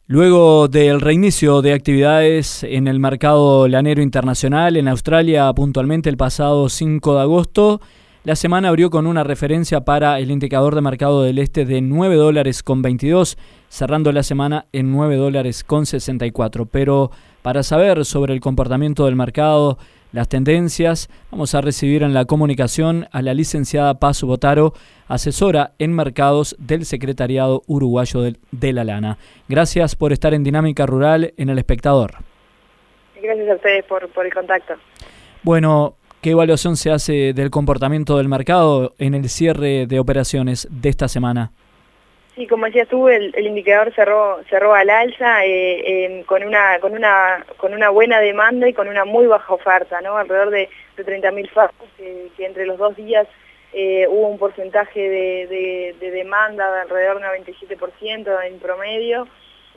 Luego del reinicio de actividades en el mercado lanero internacional en Australia, puntualmente el pasado 5 de agosto, la semana abrió con una referencia para el indicador de mercado del este de $9.22, cerrando la semana en $9.64. Pero para saber sobre el comportamiento del mercado, las tendencias, vamos a recibir en la comunicación a la licenciada Paz Botaro, asesora en mercados del Secretariado Uruguayo de la Lana. Gracias por estar en Dinámica Rural en El Espectador. Gracias a ustedes por el contacto. Bueno, ¿qué evaluación se hace del comportamiento del mercado en el cierre de operaciones de esta semana? Sí, como decías tú, el indicador cerró al alza con una buena demanda y con una muy baja oferta, ¿no? Alrededor de 30.000 fardos, que entre los 2 días hubo un porcentaje de demanda de alrededor de un 97% en promedio,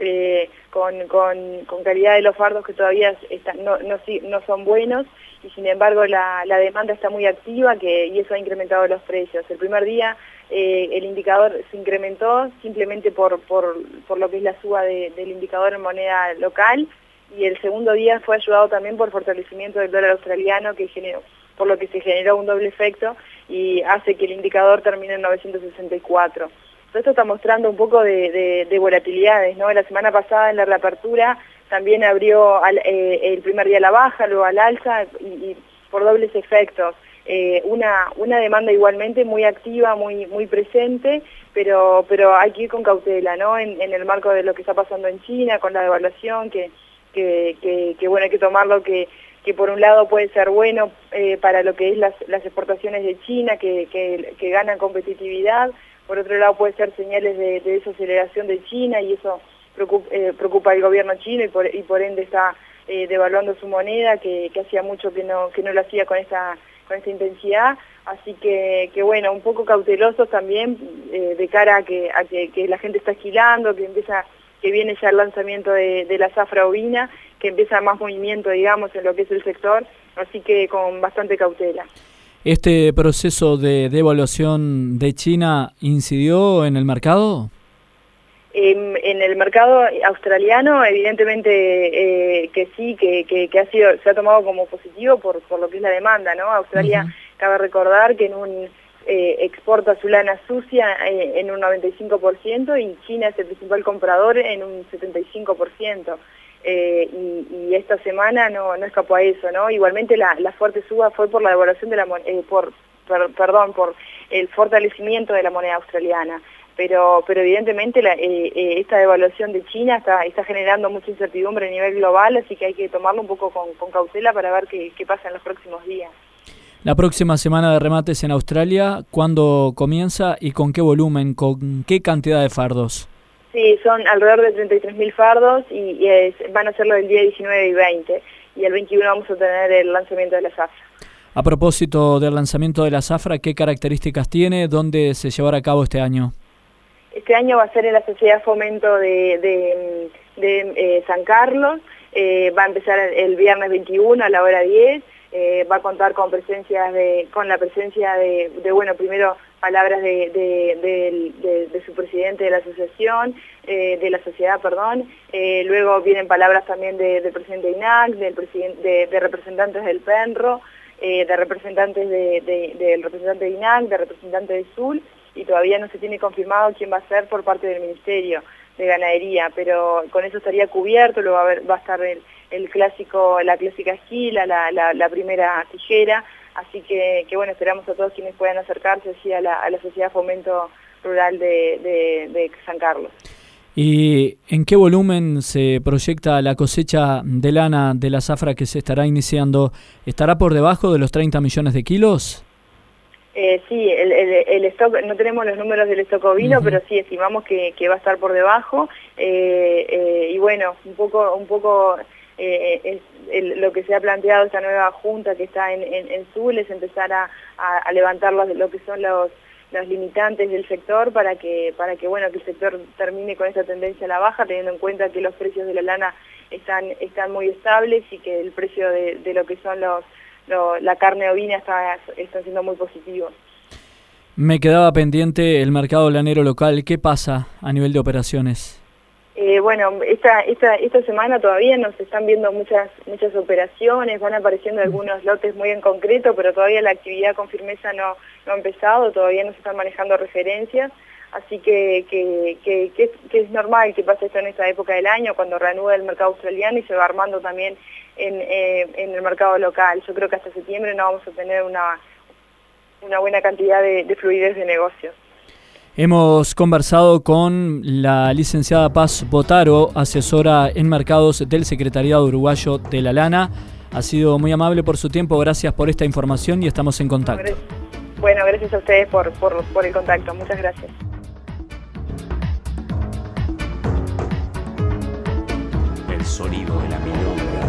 con calidad de los fardos que todavía no son buenos, y sin embargo la demanda está muy activa y eso ha incrementado los precios. El primer día el indicador se incrementó simplemente por lo que es la suba del indicador en moneda local, y el segundo día fue ayudado también por fortalecimiento del dólar australiano, por lo que se generó un doble efecto y hace que el indicador termine en 964. Esto está mostrando un poco de volatilidades, ¿no? La semana pasada en la reapertura también abrió el primer día a la baja, luego al alza, y por dobles efectos. Una demanda igualmente muy activa, muy presente, pero hay que ir con cautela, ¿no? En el marco de lo que está pasando en China, con la devaluación, que bueno, hay que tomarlo que por un lado puede ser bueno para lo que es las exportaciones de China, que ganan competitividad. Por otro lado puede ser señales de desaceleración de China, y eso preocupa al gobierno chino, y por ende está devaluando su moneda, que hacía mucho que no lo hacía con esta intensidad. Así que bueno, un poco cautelosos también de cara a que la gente está esquilando, que viene ya el lanzamiento de la zafra ovina, que empieza más movimiento, digamos, en lo que es el sector, así que con bastante cautela. ¿Este proceso de devaluación de China incidió en el mercado? En el mercado australiano, evidentemente que sí, que se ha tomado como positivo por lo que es la demanda, ¿no? Australia, cabe recordar que exporta su lana sucia en un 95%, y China es el principal comprador en un 75%. Y esta semana no escapó a eso, ¿no? Igualmente la fuerte suba fue por la devaluación de la por el fortalecimiento de la moneda australiana. Pero evidentemente esta devaluación de China está generando mucha incertidumbre a nivel global, así que hay que tomarlo un poco con cautela para ver qué pasa en los próximos días. La próxima semana de remates en Australia, ¿cuándo comienza y con qué volumen, con qué cantidad de fardos? Sí, son alrededor de 33.000 fardos y van a hacerlo el día 19 y 20, y el 21 vamos a tener el lanzamiento de la zafra. A propósito del lanzamiento de la zafra, ¿qué características tiene? ¿Dónde se llevará a cabo este año? Este año va a ser en la Sociedad Fomento de San Carlos, va a empezar el viernes 21 a la hora 10, va a contar con la presencia de bueno, primero palabras de su presidente de la asociación, de la sociedad, perdón, luego vienen palabras también del presidente de INAC, de representantes del PENRO, de representantes del representante de INAC, de representantes de SUL, y todavía no se tiene confirmado quién va a ser por parte del Ministerio de Ganadería, pero con eso estaría cubierto. Luego va a estar la clásica esquila, la primera tijera, así que bueno, esperamos a todos quienes puedan acercarse así a la Sociedad Fomento Rural de San Carlos. ¿Y en qué volumen se proyecta la cosecha de lana de la zafra que se estará iniciando? ¿Estará por debajo de los 30 millones de kilos? Sí, el stock, no tenemos los números del stock ovino, pero sí estimamos que va a estar por debajo, y bueno, un poco lo que se ha planteado esta nueva junta que está en SUL es empezar a levantar lo que son los limitantes del sector para que bueno, que el sector termine con esta tendencia a la baja, teniendo en cuenta que los precios de la lana están muy estables, y que el precio de lo que son la carne ovina está siendo muy positivo. Me quedaba pendiente el mercado lanero local. ¿Qué pasa a nivel de operaciones? Bueno, esta semana todavía nos están viendo muchas operaciones, van apareciendo algunos lotes muy en concreto, pero todavía la actividad con firmeza no ha empezado, todavía no se están manejando referencias, así que es normal que pase esto en esta época del año, cuando reanuda el mercado australiano y se va armando también en el mercado local. Yo creo que hasta septiembre no vamos a tener una buena cantidad de fluidez de negocios. Hemos conversado con la licenciada Paz Botaro, asesora en mercados del Secretariado Uruguayo de la Lana. Ha sido muy amable por su tiempo, gracias por esta información y estamos en contacto. Bueno, gracias a ustedes por el contacto, muchas gracias. El sonido de la milonga.